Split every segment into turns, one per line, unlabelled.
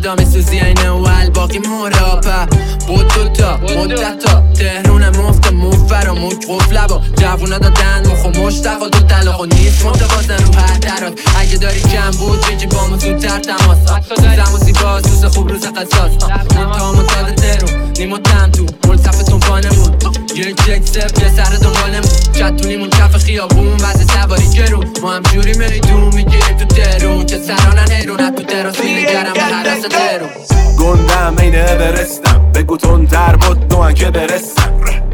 صدا میسوزی اینه اول باقی مرابع بود دوتا مدتا تهرون مفت موفر و موک قفله با جوونا دادن مخ و مشتقا دو طلاق و نیست متوازن رو هر درات اگه داری کم بود بگی با ما زودتر تماس زم و زیبا سوز خوب روز قصاص منتها متاده ترون نیمو تم تو ملتفتون بانمون یک سفت یه سر دنبالمون چطونیمون کف خیابون وزه سواری گرون ما هم جوری میدون میگیریم تو درون که سرانن هیرون تو دراز میگرم به حرس درون
گندم اینه برستم بگو تون تر مدنوان که برستم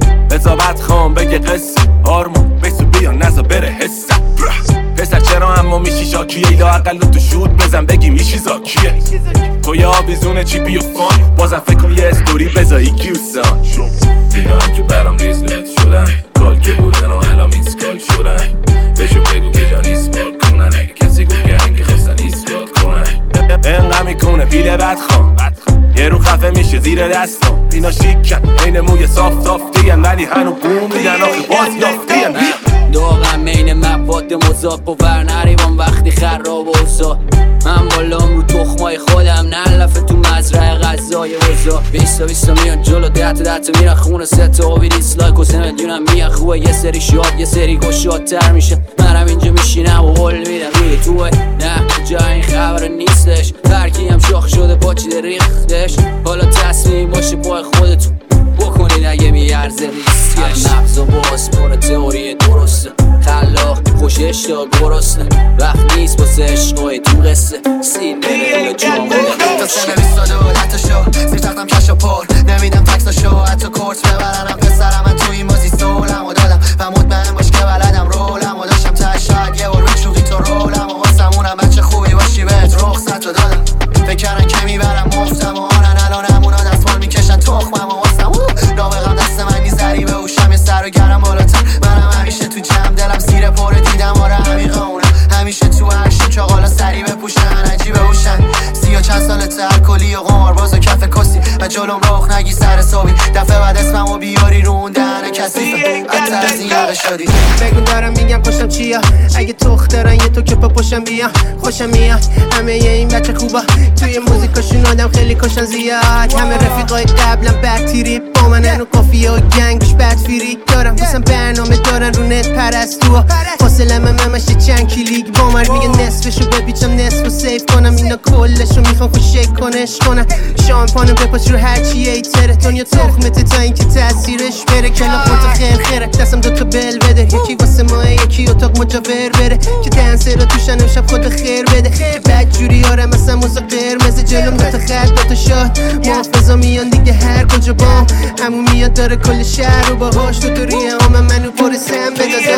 بزابت خام بگه قصه آرمان بیسو بیا نزا بره حسم پسر چرا اما میشی شاکیه ایلا اقل تو شود بزن بگی میشی زاکیه تو یا آبیزونه چی بیو فان بازم فکر کن یه استوری بزایی کیوسان دینا هم که برام ریز لد شدن کال که بودن و الان میسکال شدن بشو بگو که جان ایسپال کنن اگه کسی گوگرن که خواستن ایسپال کنن انقا میکنه پیله بدخوام یه رو خفه میشه زیر دستم اینا شیکن این موی صاف صاف دیگن ولی هنو بوم میدن آخه باز یافتیم
داغم این مواد مذاب و ورنریوان وقتی خراب و اوزا من بالام رو تخمای خودم نلفه تو مزرعه غذای وزا بیستا میان جلو دتا میرن خونه ستا و دیسلایک و سمدیونم میان خوبه یه سری شاد یه سری گشادتر میشه منم اینجا میشینم و حل میدم میری توه نه جا این خبر نیستش هرکی هم شاخ شده با چیده ریختش حالا تصمیم باشه پای خودتون بکنید اگه میارزه ریسکش نبض و باز پر تئوری درسته خلاق خوشش تا گرسنه وقت نیست باسه عشقای تو قصه سینرلا جامعه
تا سنه 22 حتی شو زیر تختم کش و پر نمیدم تکساشو حتی کورت ببرنم پسرم من تو این بازی سولم و دادم و مطمئن باش که بلدم رولم و داشتم ته شاید یه بار بشوقی تو رولم و واسمونم بچه خوبی باشی بهت رخصت رو دادم فکرن که میبرم مفتم و آنن الان همونا دستمال میکشن تخمم و واسم نابغم دست من نیزری به اوشم یه سر و گرم بالاتر منم همیشه تو جمع دلم سیر پر دیدم آره عمیقانم همیشه تو هرشیم چاقالا سری بپوشن عجیبه اوشن 30 و چند سالته الکلی و قمارباز و کف کسی و جلوم رخ نگی سر صبحی دفعه بعد اسممو بیاری رو اون دهن کثیفه بدتر از این یقه شدی
بگو دارم میگم پشتم چیا اگه تخترن یه تو که پا پشتم بیا خوشم میاد همه این بچه خوبا توی موزیکاشون آدم خیلی کشن زیاد همه رفیقای قبلم بدتیری با من هنو کافیه و گنگش بدفیری دارم بسن برنامه دارن رو نت پرستو فاصله من ممشه چند کلیک با من میگه نصفشو بپیچم نصف و سیف کنم اینا کلشو میخوام خوشک کنش کنم شامپانو بپاش رو هرچی ایتره دنیا تخمته تا اینکه تاثیرش بره کلا خورت خیر خیره دستم دوتا بل بده یکی واسه ماه یکی اتاق مجاور بره که دنسه رو توشن امشب خود خیر بده که بد جوری آرم مثلا موزا قرمز جلوم دوتا خط دوتا شاد محافظا میان دیگه هر کجا بام همون میاد داره کل شهر رو باهاش تو ریه همه منو پر سم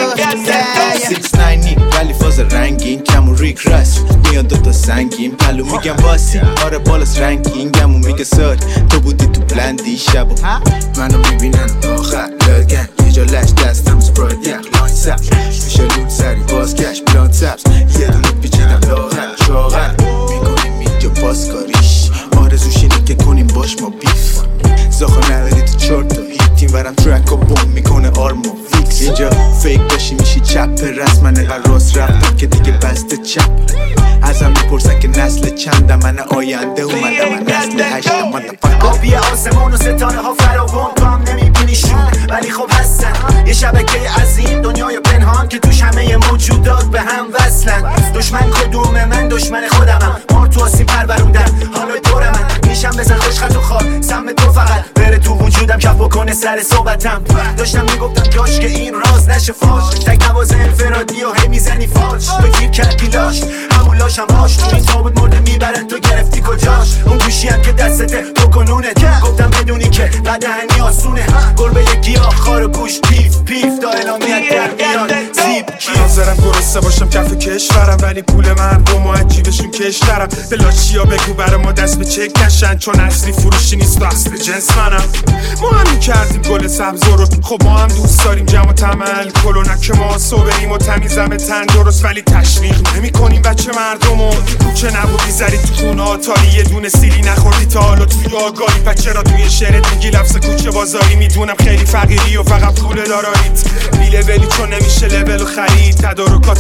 بدازاش
690 ولی فاز رنگین کمون ریک راست میاد دوتا سنگین پلو میگم واسی آره بالاس رنگینگمون میگه سال تو بودی تو بلندی شبو منو میبینن آخر لگن یه جا لش دستم سپراید یک لاین سبش میشه لود سری بازگشت بلان سبز یه دونه پیچیدم لاغر شاغر میکنیم اینجا پاسکاریش آرزوش اینه که کنیم باش ما بیف زاخو نداری تو چورتا هیتیم ورم ترک و بوم میکنه آرمو فیکس اینجا فیک باشی میشی چپ رسم من اقل راست رفتم که دیگه بسته چپ ازم میپرسن که نسل چندم من آینده اومدم من نسل هشتم
آبی آسمون و ستاره ها فراوان تو هم نمیبینیشون ولی خب هستن یه شبکه عظیم دنیای پنهان که توش همه موجودات به هم وصلن دشمن کدومه من دشمن خودمم مار تو آسیم پروروندن حالا دور من میشم بزن خوش خط و خواب سم تو فقط بره تو وجودم کف بکنه سر صحبتم داشتم میگفتم جاش که این راز نشه فاش تک نواز انفرادی و هی میزنی فاش تو گیر کردی لاش همون لاشم باش تو این تابوت مرده میبرن تو گرفتی کجاش اون گوشی هم که دستته تو کنونت گفتم بدونی که بدهنی آسونه گربه یکی آخار و گوش پیف پیف دا اعلامیت در میان زیب
ناظرم گرسته باشم کف کشورم ولی پول مردم و عجیبشون کشترم به لاشیا بگو برا ما دست به چک نشن چون اصلی فروشی نیست و اصل جنس منم ما هم میکردیم گل سبز رو خب ما هم دوست داریم جمع تمل کلو نکه ما صبریم و تمیزم تن درست ولی تشویق نمی کنیم بچه مردم و کوچه نبود بیزاری تو خونه آتاری یه دونه سیلی نخوردی تا حالا توی آگاهی بچه را توی شعرت میگی لفظ کوچه بازاری میدونم خیلی فقیری و فقط پول دارایید بیله ولی چون نمیشه لول و خرید تدارکات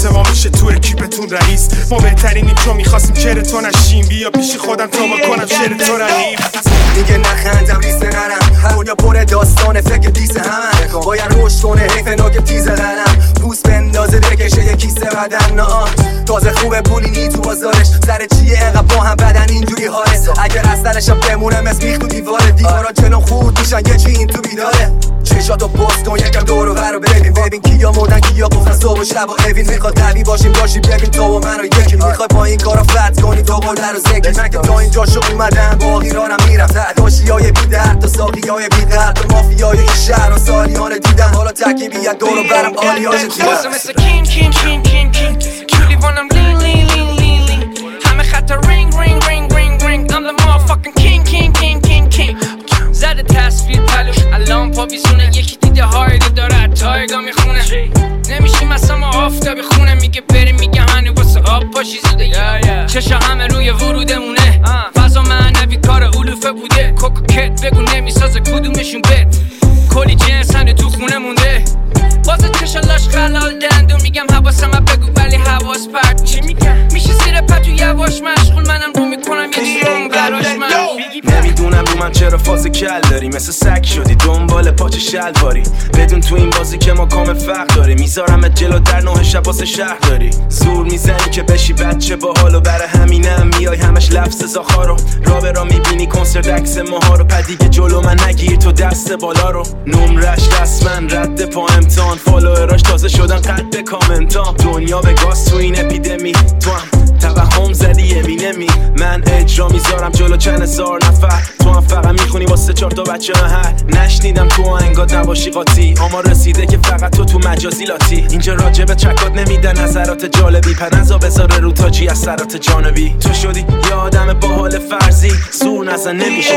البته ما میشه تو اکیپتون رئیس. ما بهترینیم چون میخواستیم کر تو نشیم. بیا پیشی خودم تا بکنم شعر تو رقیب.
دیگه نخندم ریسه نرم، دنیا پر داستانه فکر دیسه همه باید روش کنه حیف ناک تیز قلم پوست بندازه بکشه یه کیسه بدن. نه تازه خوبه پولینی تو بازارش سر چیه اقا با هم بدن اینجوری حاله. اگر از سرشم بمونه مثل میخ تو دیواره دیوارا جلو خورد میشن یه چی این تو بیداره. چشاتو باز کن یکم دورو برو ببین کیا مردن کیا گفتن صبح و شب و اوین. میخواد قوی باشیم ببین تو و منو یکی. میخوای با این کارا فتح کنی تو قلدر و زکی. من که تا اینجا شو اومدم باقی رانم میرم تحتاشیای بی درد تا ساقیای بی درد و مافیای این شهر و سالیان دیدم. حالا تکی بیاد دورو برم آلیاش دیدم.
واسه مثل کین کین کین کین کین کیولی وانم لین لین لین لین لین همه خط رینگ رینگ رینگ رینگ رینگ I'm the motherfucking king king king king king. زده تصویر پلوش الان پا بیزونه یکی دیده هایده داره تایگا میخونه. نمیشیم اصلا ما آفتابی خونه میگه بریم میگه هنو واسه آب پاشی زوده. چشا همه روی ورودمونه فضا معنوی کار علوفه بوده. کوکو کت بگو نمیسازه کدومشون بد کلی جنس هنو تو خونه مونده. بازه چشالاش خلال دندون میگم حواسم بگو ولی حواس پرد. چی میگم میشه زیر پتو یواش مشغول منم رو میکنم یه چون براش من.
نمیدونم رو من چرا فاز کل داری مثل سگ شدی دنبال پاچه شلواری. بدون تو این بازی که ما کام فقر داری میذارمت جلو در 9 شب واسه شهر داری. زور میزنی که بشی بچه باحالو برای همینم میای همش لفظ زاخارو. را به را میبینی کنسرت عکس ماها رو پدیگه جلو من نگیر تو دست بالا رو. نمرش رسمن رد پا امتحان فالووراش تازه شدن قد کامنتام. دنیا به گاز تو این اپیدمی تو هم توهم زدی یمینمی. من اجرا میذارم جلو چند هزار نفر تو هم فقط میخونی واسه 4 تا بچه هر. نشنیدم تو آهنگات نباشی قاطی اما رسیده که فقط تو مجازی لاتی. اینجا راجب ترکات نمیدن نظرات جالبی پرنزا بذاره رو تاجی از سرات جانبی. تو شدی یه آدم با حال فرضی زور نزن نمیشه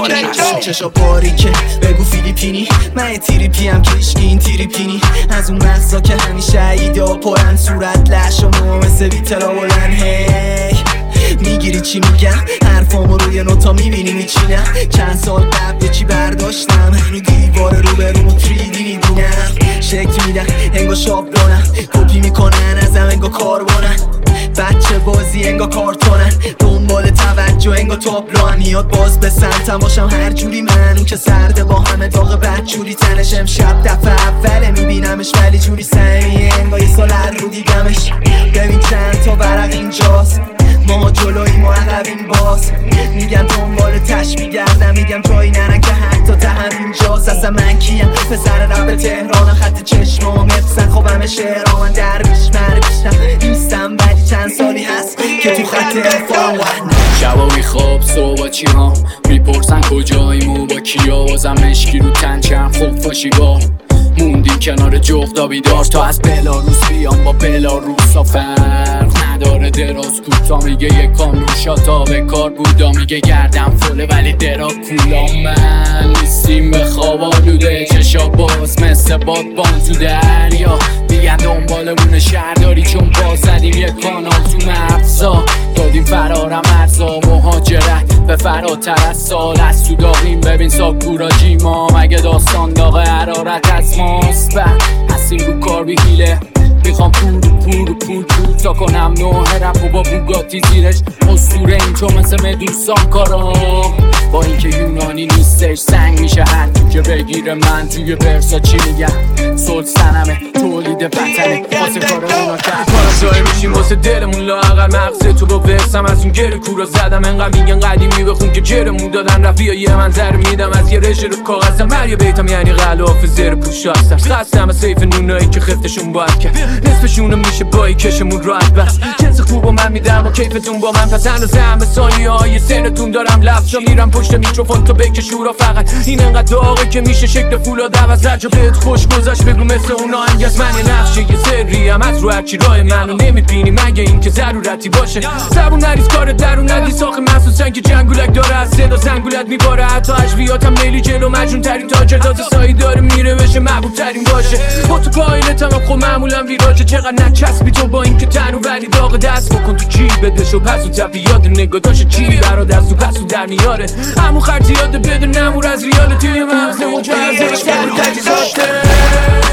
تو
چشا باریکه بگو فیلیپینی من تریپیم کشکی این تریپینی از اون مغزا که همیشه ایدا پرن صورت لش و مو مثل بیتلا بلن. هی میگیری چی میگم حرفامو روی نوتا میبینی میچینم. چند سال قبل چی برداشتم رو دیوار رو به رو 3D میبینم. شکل میدن انگا شابلونم کپی میکنن ازم انگا کاربونن. بچه بازی انگا کارتونن دنبال توجه انگا تابلوان. میاد باز به سمتم باشم هر جوری من اون که سرده با همه داغ بدجوری تنش امشب دفعه اوله میبینمش ولی جوری سمیه انگا یه سال هر رو دیدمش. ببین چند تا ورق اینجاست ما جلوی ما عقبیم باز. میگم دنبال تش میگردم میگم جایی نرن که حتی ته اینجاست. اصلا من کیم پسر رب تهران خط چشمام افسن خوبم شهرام. من درویش مرویشم نیستم ولی چند سالی هست که تو خط افام.
شبا میخواب صبح چی ها میپرسن کجاییم و با کیا. بازم مشکی رو تن چند خوب فاشی با موندیم کنار جغدا بیدار. تا از بلاروس بیام با بلاروس فرق نداره دراز کوتا. میگه یک کامروشا تا به کار بودا میگه گردم فله ولی درا کولا. من نیستیم به خواب آلوده چشا باز مثل بادبان تو دریا. دیگه دنبالمون شهر داری چون باز زدیم یک کانال تو مغزا. دادیم فرارم ارزا مهاجرت به فراتر از سال از تو داغیم. ببین ساکورا جیما مگه داستان داغ حرارت از ماست. هستیم رو کار بی حیله میخوام پول تا کنم نوه رپ و با بوگاتی زیرش اسطوره این چون مثل مدوسان کارا. با اینکه یونانی نیستش سنگ میشه هر که بگیره من توی برسا چی میگم. سلطنمه تولید بطنه واسه کار اونا کرد
پاراسای میشیم واسه دلمون لااقل مغزه تو با ورسم از اون گره کورا زدم. انقدر میگن قدیمی بخون که جرمون دادن رفیع یه منظر میدم از یه رژه رو کاغذم. مریا بیتم یعنی غلاف زیر پوش هستم خستم از سیف نونایی که خفتشون باید کرد. نصفشونو میشه بایی کشمون راحت بس. جنس خوب و من میدم و کیفتون با من پس هنوز همه ثانیه های سنتون دارم لفظا میرم پشت میکروفون تو بکش شورا. فقط این انقدر داغه که میشه شکل فولاد عوض. رجا بهت خوش گذاشت بگو مثل اون آهنگ از من نقشه یه سری هم از رو هرچی راه منو نمیبینی مگه این که ضرورتی باشه. زبون نریز کار درون ندی ساخه محسوسن که جنگولک داره از صدا زنگولت میباره. حتی عجبیاتم لیلی جلو مجنون ترین تاجر تازه سایی داره میره بشه محبوب ترین باشه. با تو کائنتم خب معمولا ویراجه چقدر نچسبی تو با این که تنو ولی داغ دست بکن تو چی بدش و پس و تفیاد نگاه داشت چی برا دست و پس و در میاره. همون خرطی یاده بده نمور از ریال توی مغزه و جرزه بشتر تجیزاته.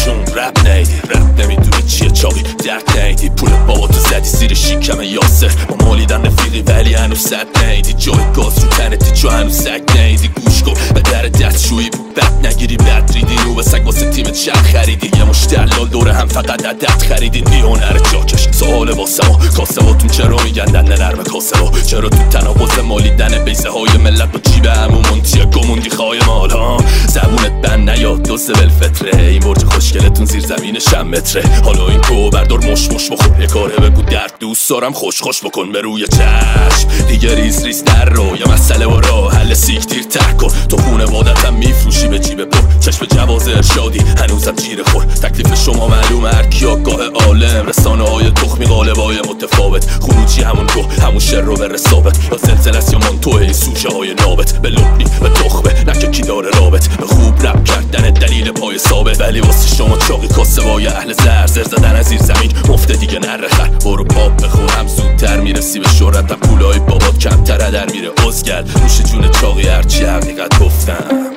چون رپ نیدی، رپ نمیدونی چیه چاقی درک نیدی، پول بابا تو زدی زیر شیکم یاسر، با مالیدن رفیقی ولی هنوز صد نیدی، جای گاز رو تنتی چو هنوز سگ نیدی، گوش کن به در دستشویی بود بد نگیری بد ریدی، رو به سگ واسه تیمت شب خریدی، یه مش دلال دوره هم فقط عدد خریدین، بی هنر جاکش سوال واسه ما کاسه هاتون چرا میگن دنده نرم کاسه ها، چرا تو تناقض مالیدن بیزه های ملت با جیب همون تیه گموندی خواهی مال ها، زبونت بند نیاد دوست بالفطره، این برج خوشگلتون زیر زمین 6 متره، حالا این کو بردار مش بخور، یه کاره بگو درد دوست دارم خوش بکن به روی چشم، دیگه ریز در رو یه مسئله و راه حل سیک دیر تر کن، تو خونه وادتم میفروشی به جیب پر، چشم جواز ارشادی هنوزم جیر خور، تکلیف شما معلومه هر کی آگاه عالم، رسانه های تخمی قالبای متفاوت، خروجی همون تو همون شر رو به رسابت، یا زلزله‌ست یا مانتوه این سوشه های نابت، به لبنی به تخمه نکه کی داره رابط، به خوب رپ کردن دلیل پای ثابت، ولی واسه شما چاقی کاسه وای اهل زر زدن از زیر زمین مفته دیگه نره خر، برو پاپ بخونم زودتر میرسی به شهرتم، پولای بابات کمتر در میره ازگل، نوش جون چاقی هرچی حقیقت گفتم.